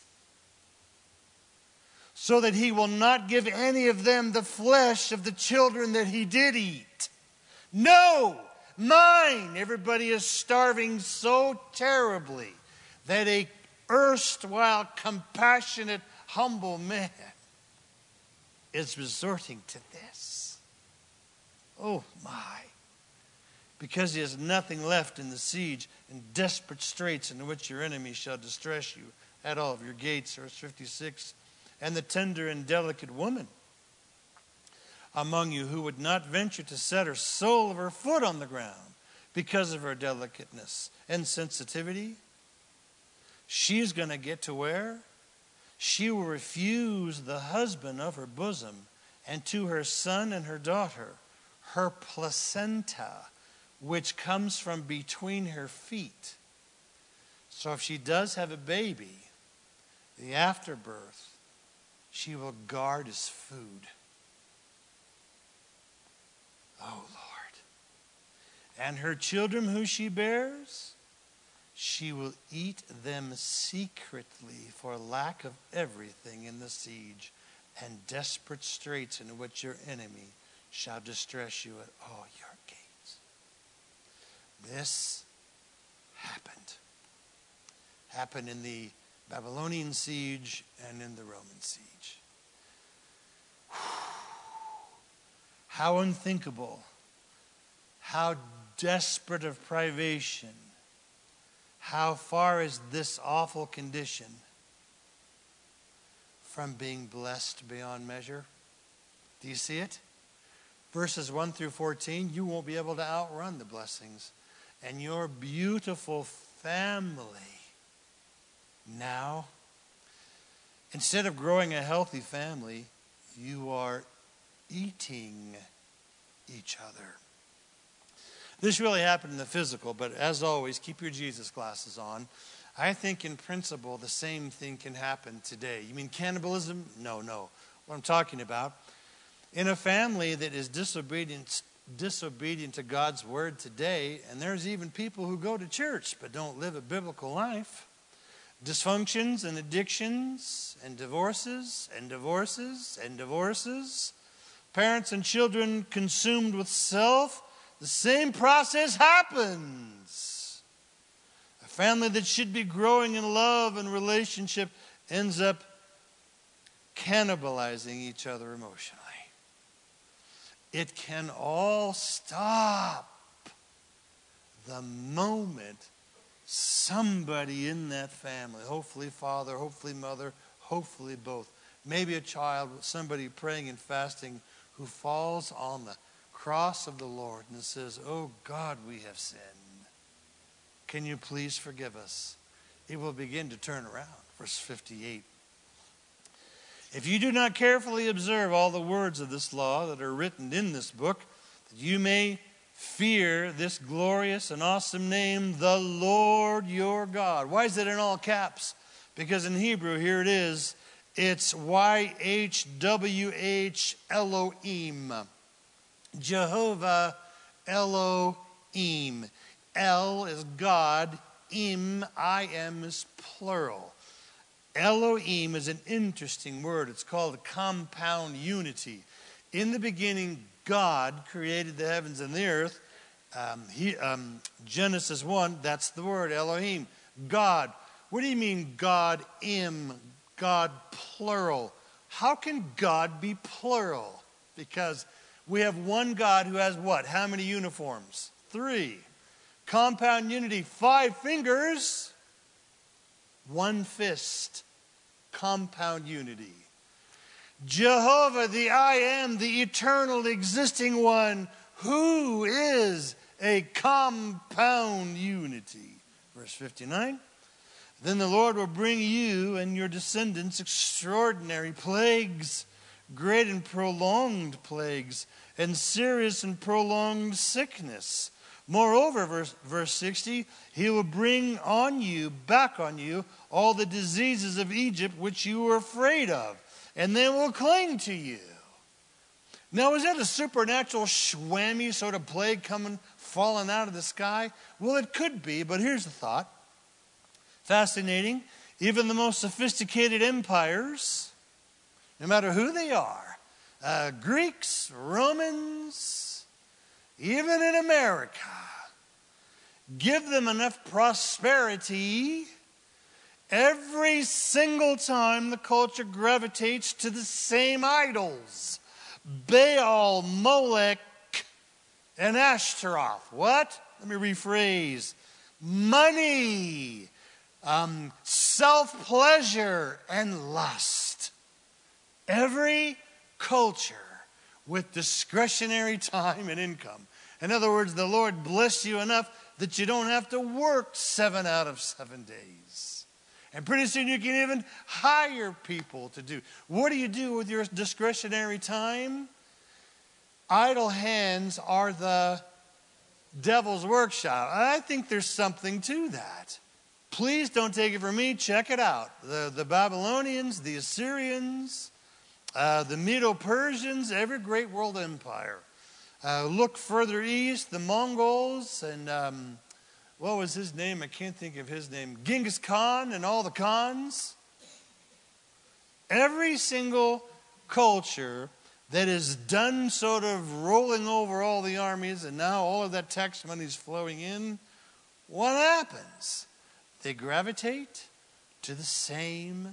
Speaker 1: so that he will not give any of them the flesh of the children that he did eat. No, mine. Everybody is starving so terribly that a erstwhile compassionate, humble man is resorting to this. Oh my. Because he has nothing left in the siege and desperate straits in which your enemy shall distress you at all of your gates. Verse fifty-six. And the tender and delicate woman among you who would not venture to set her sole of her foot on the ground because of her delicateness and sensitivity, she's going to get to where? She will refuse the husband of her bosom, and to her son and her daughter, her placenta which comes from between her feet. So if she does have a baby, the afterbirth, she will guard as food. Oh, Lord. And her children who she bears, she will eat them secretly for lack of everything in the siege and desperate straits in which your enemy shall distress you at all your gates. This happened. Happened in the Babylonian siege and in the Roman siege. How unthinkable, how desperate of privation, how far is this awful condition from being blessed beyond measure? Do you see it? Verses one through fourteen, you won't be able to outrun the blessings. And your beautiful family now, instead of growing a healthy family, you are eating each other. This really happened in the physical, but as always, keep your Jesus glasses on. I think in principle, the same thing can happen today. You mean cannibalism? No, no. What I'm talking about, in a family that is disobedient, disobedient to God's word today, and there's even people who go to church but don't live a biblical life, dysfunctions and addictions and divorces and divorces and divorces, parents and children consumed with self, the same process happens. A family that should be growing in love and relationship ends up cannibalizing each other emotionally. It can all stop the moment somebody in that family, hopefully father, hopefully mother, hopefully both, maybe a child, somebody praying and fasting who falls on the cross of the Lord and says, oh God, we have sinned. Can you please forgive us? It will begin to turn around. Verse fifty-eight. If you do not carefully observe all the words of this law that are written in this book, that you may fear this glorious and awesome name, the Lord your God. Why is it in all caps? Because in Hebrew, here it is, it's Y H W H Elohim. Jehovah Elohim. El is God, Im, I am is plural. Elohim is an interesting word. It's called a compound unity. In the beginning, God created the heavens and the earth. Um, he, um, Genesis one, that's the word, Elohim. God. What do you mean God, Im, God, plural? How can God be plural? Because we have one God who has what? How many uniforms? Three. Compound unity, five fingers, one fist. Compound unity. Jehovah, the I am, the eternal existing one, who is a compound unity. Verse fifty-nine. Then the Lord will bring you and your descendants extraordinary plagues, great and prolonged plagues, and serious and prolonged sickness. Moreover, verse, verse sixty, he will bring on you, back on you, all the diseases of Egypt which you were afraid of, and they will cling to you. Now, is that a supernatural schwammy sort of plague coming, falling out of the sky? Well, it could be, but here's the thought. Fascinating. Even the most sophisticated empires, no matter who they are, uh, Greeks, Romans, even in America, give them enough prosperity, every single time the culture gravitates to the same idols. Baal, Molech, and Ashtaroth. What? Let me rephrase. Money, um, self-pleasure, and lust. Every culture with discretionary time and income. In other words, the Lord bless you enough that you don't have to work seven out of seven days. And pretty soon you can even hire people to do. What do you do with your discretionary time? Idle hands are the devil's workshop. I think there's something to that. Please don't take it from me. Check it out. The, the Babylonians, the Assyrians, uh, the Medo-Persians, every great world empire. Uh, look further east, the Mongols, and um, what was his name? I can't think of his name. Genghis Khan and all the Khans. Every single culture that is done sort of rolling over all the armies, and now all of that tax money is flowing in, what happens? They gravitate to the same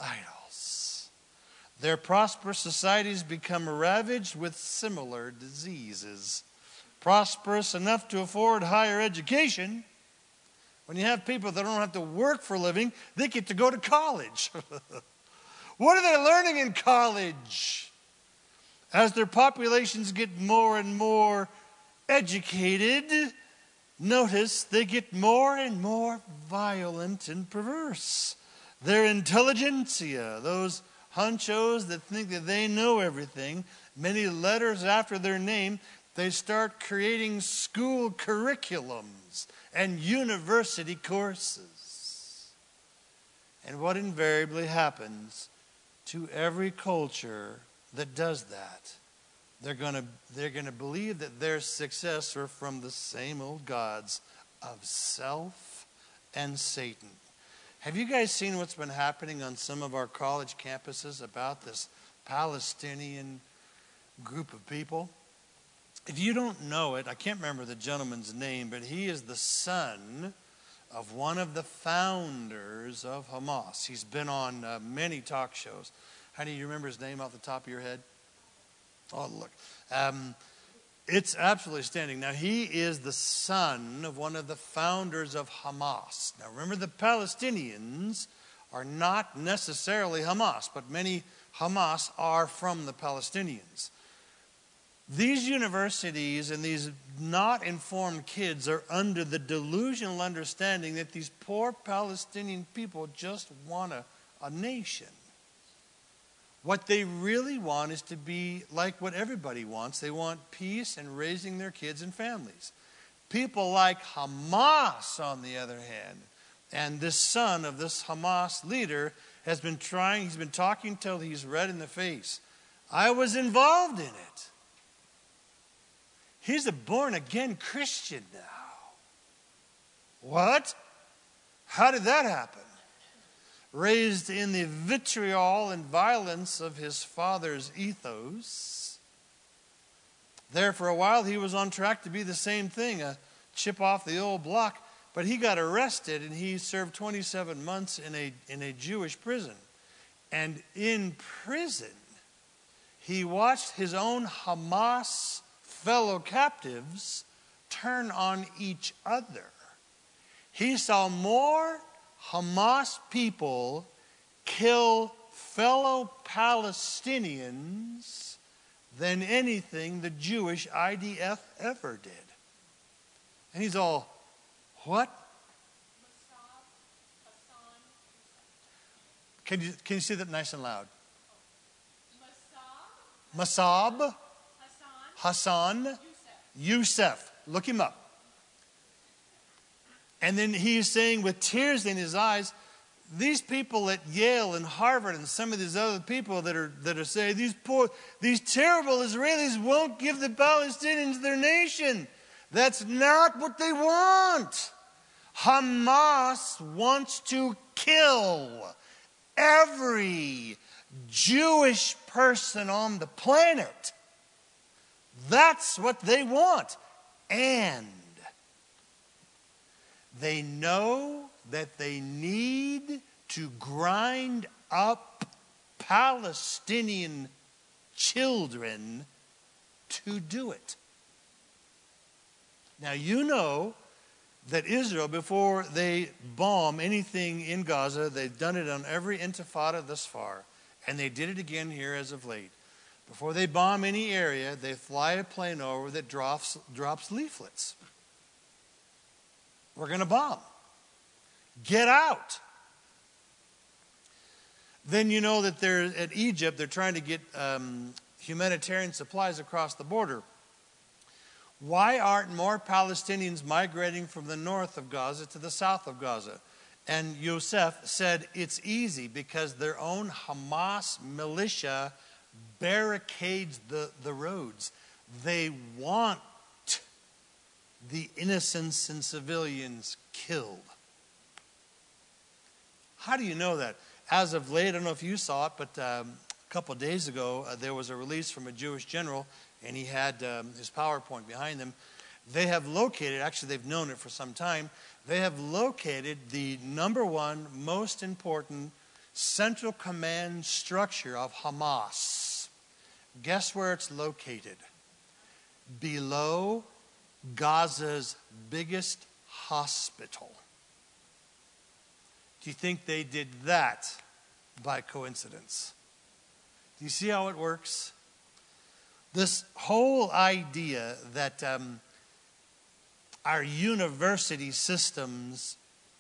Speaker 1: idols. Their prosperous societies become ravaged with similar diseases. Prosperous enough to afford higher education. When you have people that don't have to work for a living, they get to go to college. What are they learning in college? As their populations get more and more educated, notice they get more and more violent and perverse. Their intelligentsia, those honchos that think that they know everything, many letters after their name, they start creating school curriculums and university courses. And what invariably happens to every culture that does that, they're going to they're going to believe that their success are from the same old gods of self and Satan. Have you guys seen what's been happening on some of our college campuses about this Palestinian group of people? If you don't know it, I can't remember the gentleman's name, but he is the son of one of the founders of Hamas. He's been on uh, many talk shows. How do you remember his name off the top of your head? Oh, look. Um, it's absolutely standing. Now, he is the son of one of the founders of Hamas. Now, remember, the Palestinians are not necessarily Hamas, but many Hamas are from the Palestinians. These universities and these not informed kids are under the delusional understanding that these poor Palestinian people just want a, a nation. What they really want is to be like what everybody wants. They want peace and raising their kids and families. People like Hamas, on the other hand, and this son of this Hamas leader has been trying, he's been talking till he's red in the face. I was involved in it. He's a born-again Christian now. What? How did that happen? Raised in the vitriol and violence of his father's ethos. There for a while he was on track to be the same thing, a chip off the old block, but he got arrested and he served twenty-seven months in a, in a Jewish prison. And in prison, he watched his own Hamas fellow captives turn on each other. He saw more Hamas people kill fellow Palestinians than anything the Jewish I D F ever did. And he's all, what? Can you, can you say that nice and loud? Masab. Hassan Youssef. Look him up. And then he's saying with tears in his eyes, these people at Yale and Harvard and some of these other people that are that are saying these poor, these terrible Israelis won't give the Palestinians their nation. That's not what they want. Hamas wants to kill every Jewish person on the planet. That's what they want. And they know that they need to grind up Palestinian children to do it. Now, you know that Israel, before they bomb anything in Gaza, they've done it on every intifada thus far, and they did it again here as of late. Before they bomb any area, they fly a plane over that drops, drops leaflets. We're going to bomb. Get out. Then you know that they're at Egypt, they're trying to get um, humanitarian supplies across the border. Why aren't more Palestinians migrating from the north of Gaza to the south of Gaza? And Yosef said it's easy because their own Hamas militia barricades the, the roads. They want the innocents and civilians killed. How do you know that? As of late, I don't know if you saw it, but um, a couple of days ago, uh, there was a release from a Jewish general, and he had um, his PowerPoint behind him. They have located, actually they've known it for some time, they have located the number one most important central command structure of Hamas. Guess where it's located? Below Gaza's biggest hospital. Do you think they did that by coincidence? Do you see how it works? This whole idea that um, our university systems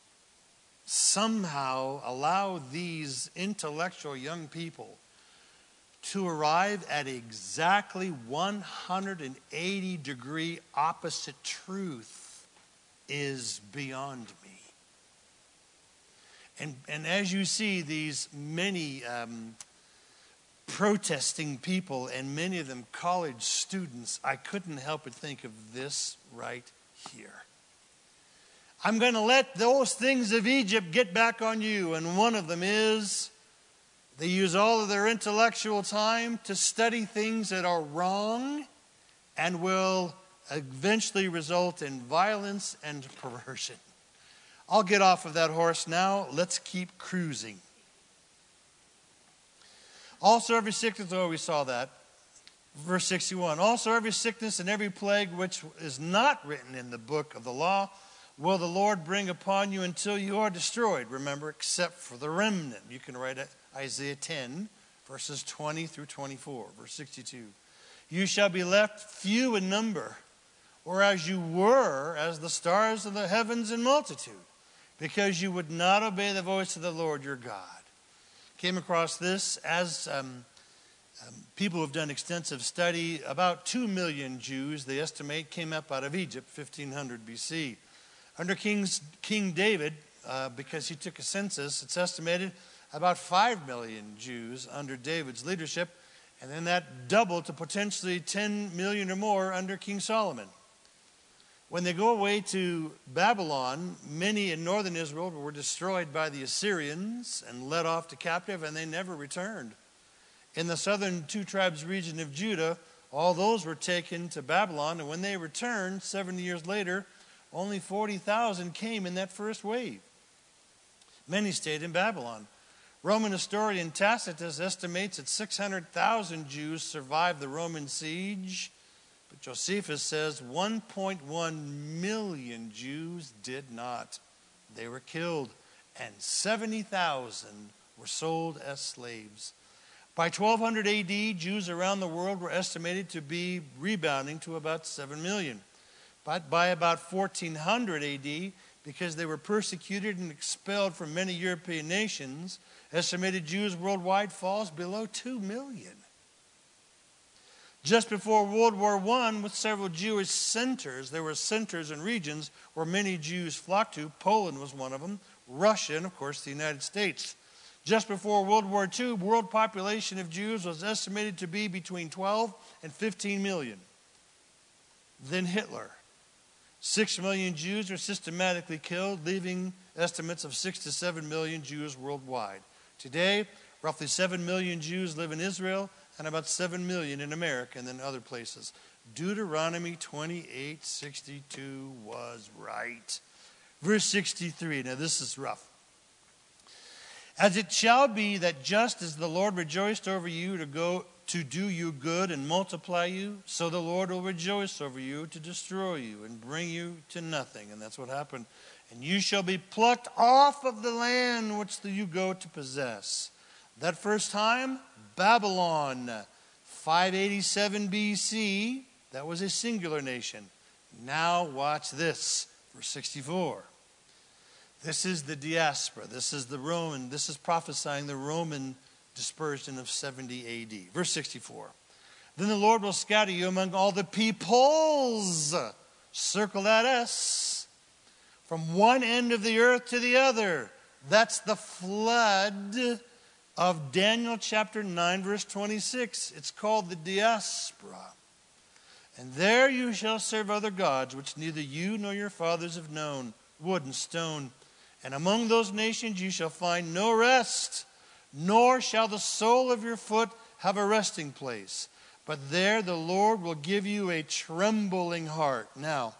Speaker 1: somehow allow these intellectual young people to arrive at exactly one hundred eighty degree opposite truth is beyond me. And, and as you see these many um, protesting people, and many of them college students, I couldn't help but think of this right here. I'm going to let those things of Egypt get back on you. And one of them is they use all of their intellectual time to study things that are wrong and will eventually result in violence and perversion. I'll get off of that horse now. Let's keep cruising. Also every sickness, oh, we saw that. Verse sixty-one. Also every sickness and every plague which is not written in the book of the law will the Lord bring upon you until you are destroyed. Remember, except for the remnant. You can write it, Isaiah ten, verses twenty through twenty-four. Verse sixty-two. You shall be left few in number, whereas you were as the stars of the heavens in multitude, because you would not obey the voice of the Lord your God. Came across this as um, um, people who have done extensive study. About two million Jews, they estimate, came up out of Egypt, fifteen hundred B C. Under King's, King David, uh, because he took a census, it's estimated about five million Jews under David's leadership, and then that doubled to potentially ten million or more under King Solomon. When they go away to Babylon, many in northern Israel were destroyed by the Assyrians and led off to captive, and they never returned. In the southern two tribes region of Judah, all those were taken to Babylon, and when they returned, seventy years later, only forty thousand came in that first wave. Many stayed in Babylon. Roman historian Tacitus estimates that six hundred thousand Jews survived the Roman siege. But Josephus says one point one million Jews did not. They were killed, and seventy thousand were sold as slaves. By twelve hundred A D, Jews around the world were estimated to be rebounding to about seven million. But by about fourteen hundred A D, because they were persecuted and expelled from many European nations, estimated Jews worldwide falls below two million. Just before World War One, with several Jewish centers, there were centers and regions where many Jews flocked to. Poland was one of them, Russia, and of course the United States. Just before World War Two, world population of Jews was estimated to be between twelve and fifteen million. Then Hitler. Six million Jews were systematically killed, leaving estimates of six to seven million Jews worldwide. Today, roughly seven million Jews live in Israel, and about seven million in America and then other places. Deuteronomy twenty-eight sixty-two was right. Verse sixty-three, now this is rough. As it shall be that just as the Lord rejoiced over you to go to do you good and multiply you, so the Lord will rejoice over you to destroy you and bring you to nothing. And that's what happened. And you shall be plucked off of the land which you go to possess. That first time, Babylon, five eighty-seven B C, that was a singular nation. Now watch this, verse sixty-four. This is the diaspora. This is the Roman, this is prophesying the Roman dispersion of seventy A D. Verse sixty-four. Then the Lord will scatter you among all the peoples. Circle that S. From one end of the earth to the other. That's the flood of Daniel chapter nine, verse twenty-six. It's called the diaspora. And there you shall serve other gods, which neither you nor your fathers have known, wood and stone. And among those nations you shall find no rest, nor shall the sole of your foot have a resting place. But there the Lord will give you a trembling heart. Now,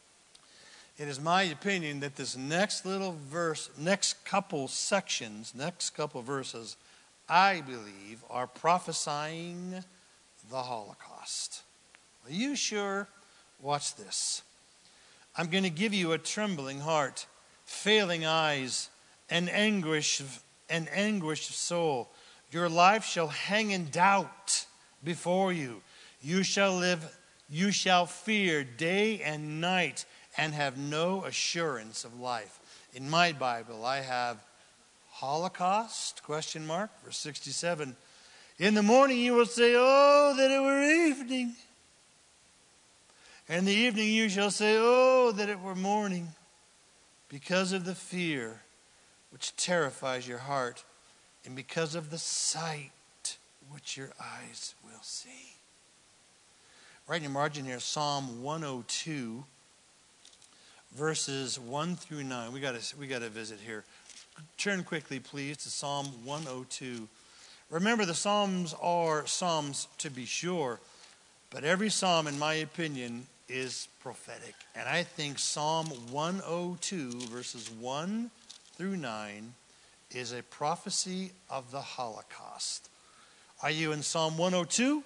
Speaker 1: it is my opinion that this next little verse, next couple sections, next couple verses, I believe are prophesying the Holocaust. Are you sure? Watch this. I'm going to give you a trembling heart, failing eyes, and anguish of, and anguish of soul. Your life shall hang in doubt before you. You shall live, you shall fear day and night and have no assurance of life. In my Bible, I have Holocaust, question mark, verse sixty-seven. In the morning you will say, oh, that it were evening. And in the evening you shall say, oh, that it were morning, because of the fear which terrifies your heart, and because of the sight which your eyes will see. Right in your margin here, Psalm one oh two, verses one through nine. We got to we got to visit here. Turn quickly, please, to Psalm one oh two. Remember, the Psalms are Psalms to be sure, but every Psalm, in my opinion, is prophetic. And I think Psalm one oh two, verses one through nine, is a prophecy of the Holocaust. Are you in Psalm one oh two?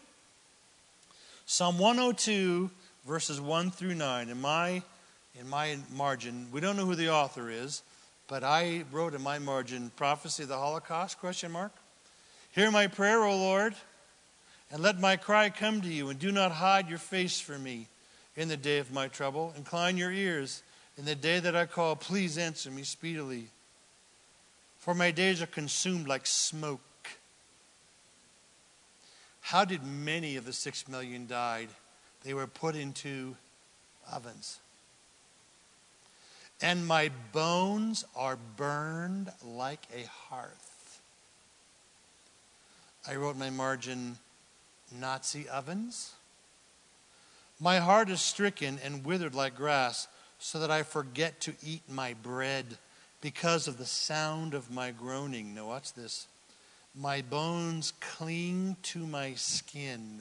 Speaker 1: Psalm one oh two, verses one through nine. In my, in my margin, we don't know who the author is, but I wrote in my margin, prophecy of the Holocaust, question mark. Hear my prayer, O Lord, and let my cry come to you, and do not hide your face from me in the day of my trouble. Incline your ears in the day that I call. Please answer me speedily. For my days are consumed like smoke. How did many of the six million died? They were put into ovens. And my bones are burned like a hearth. I wrote in my margin, Nazi ovens. My heart is stricken and withered like grass, so that I forget to eat my bread because of the sound of my groaning. Now watch this. My bones cling to my skin,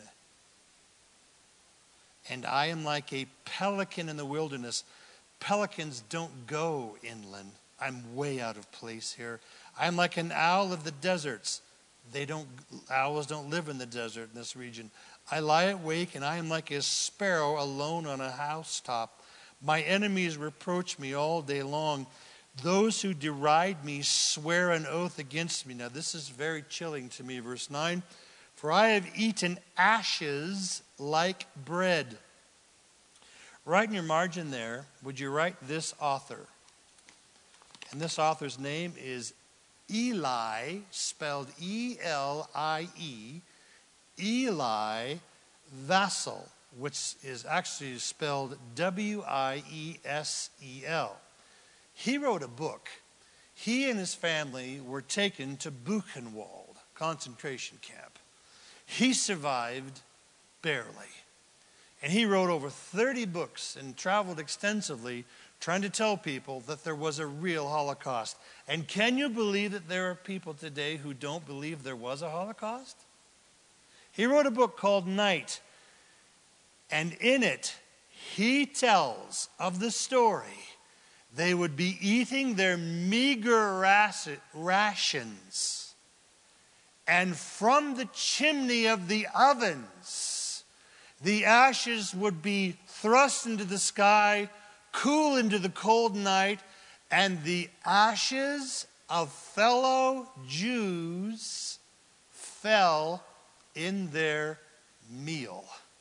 Speaker 1: and I am like a pelican in the wilderness. Pelicans don't go inland. I'm way out of place here. I'm like an owl of the deserts. They don't, owls don't live in the desert in this region. I lie awake, and I am like a sparrow alone on a housetop. My enemies reproach me all day long. Those who deride me swear an oath against me. Now, this is very chilling to me. Verse nine, for I have eaten ashes like bread. Right in your margin there, would you write this author? And this author's name is Eli, spelled E L I E, Eli Wiesel, which is actually spelled W I E S E L. He wrote a book. He and his family were taken to Buchenwald concentration camp. He survived barely. And he wrote over thirty books and traveled extensively trying to tell people that there was a real Holocaust. And can you believe that there are people today who don't believe there was a Holocaust? He wrote a book called Night. And in it, he tells of the story. They would be eating their meager rations. And from the chimney of the ovens, the ashes would be thrust into the sky, cool into the cold night, and the ashes of fellow Jews fell in their meal.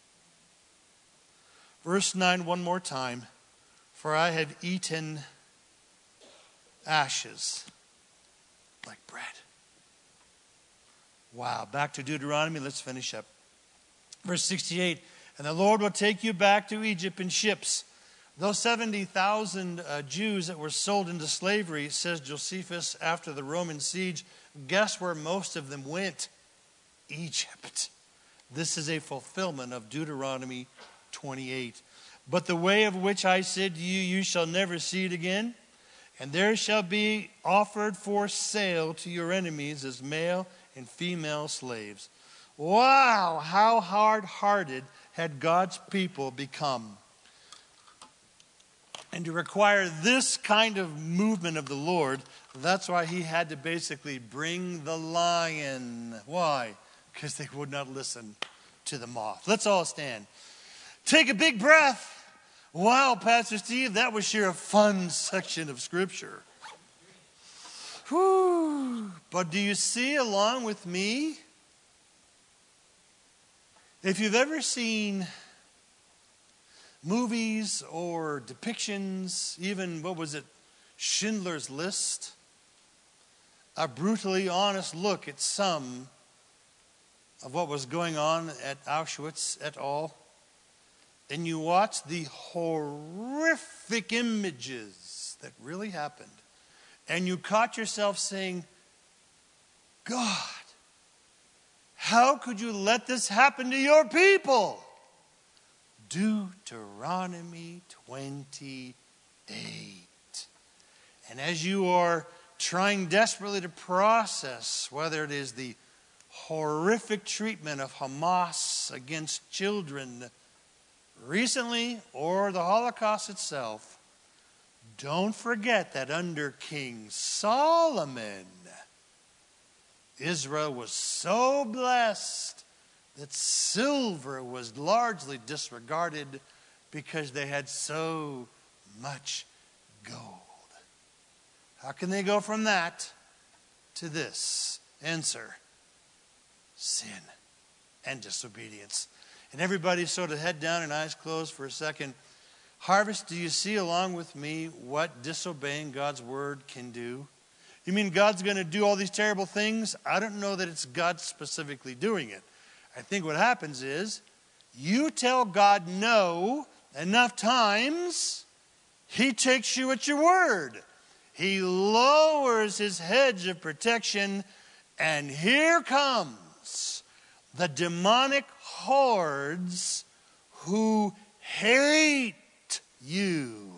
Speaker 1: Verse nine, one more time. For I have eaten ashes like bread. Wow, back to Deuteronomy. Let's finish up. Verse sixty-eight, and the Lord will take you back to Egypt in ships. Those seventy thousand uh, Jews that were sold into slavery, says Josephus, after the Roman siege, guess where most of them went? Egypt. This is a fulfillment of Deuteronomy twenty-eight. But the way of which I said to you, you shall never see it again. And there shall be offered for sale to your enemies as male and female slaves. Wow, how hard-hearted had God's people become. And to require this kind of movement of the Lord, that's why he had to basically bring the lion. Why? Because they would not listen to the moth. Let's all stand. Take a big breath. Wow, Pastor Steve, that was sure a fun section of Scripture. Whew. But do you see along with me? If you've ever seen movies or depictions, even, what was it, Schindler's List, a brutally honest look at some of what was going on at Auschwitz et al., and you watch the horrific images that really happened, and you caught yourself saying, God, how could you let this happen to your people? Deuteronomy twenty-eight. And as you are trying desperately to process whether it is the horrific treatment of Hamas against children recently or the Holocaust itself, don't forget that under King Solomon, Israel was so blessed that silver was largely disregarded because they had so much gold. How can they go from that to this? Answer: sin and disobedience. And everybody sort of head down and eyes closed for a second. Harvest, do you see along with me what disobeying God's word can do? You mean God's going to do all these terrible things? I don't know that it's God specifically doing it. I think what happens is you tell God no enough times, he takes you at your word. He lowers his hedge of protection, and here comes the demonic hordes who hate you.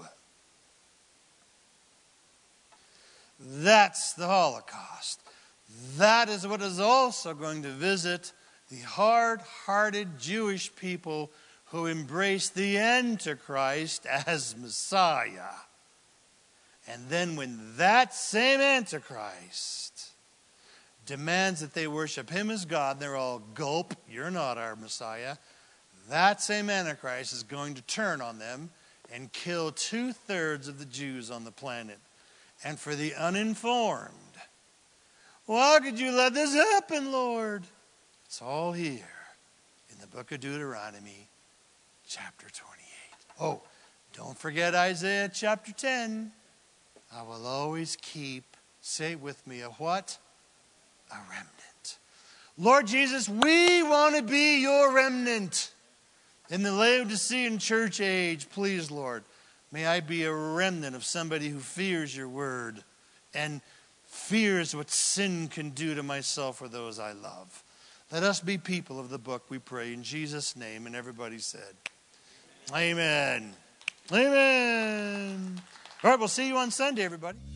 Speaker 1: That's the Holocaust. That is what is also going to visit the hard-hearted Jewish people who embrace the Antichrist as Messiah. And then when that same Antichrist demands that they worship him as God, and they're all, gulp, you're not our Messiah, that same Antichrist is going to turn on them and kill two-thirds of the Jews on the planet. And for the uninformed, well, how could you let this happen, Lord? It's all here in the book of Deuteronomy, chapter twenty-eight. Oh, don't forget Isaiah chapter ten. I will always keep, say it with me, a what? A remnant. Lord Jesus, we want to be your remnant. In the Laodicean church age, please, Lord, may I be a remnant of somebody who fears your word and fears what sin can do to myself or those I love. Let us be people of the book, we pray, in Jesus' name. And everybody said, Amen. Amen. All right, we'll see you on Sunday, everybody.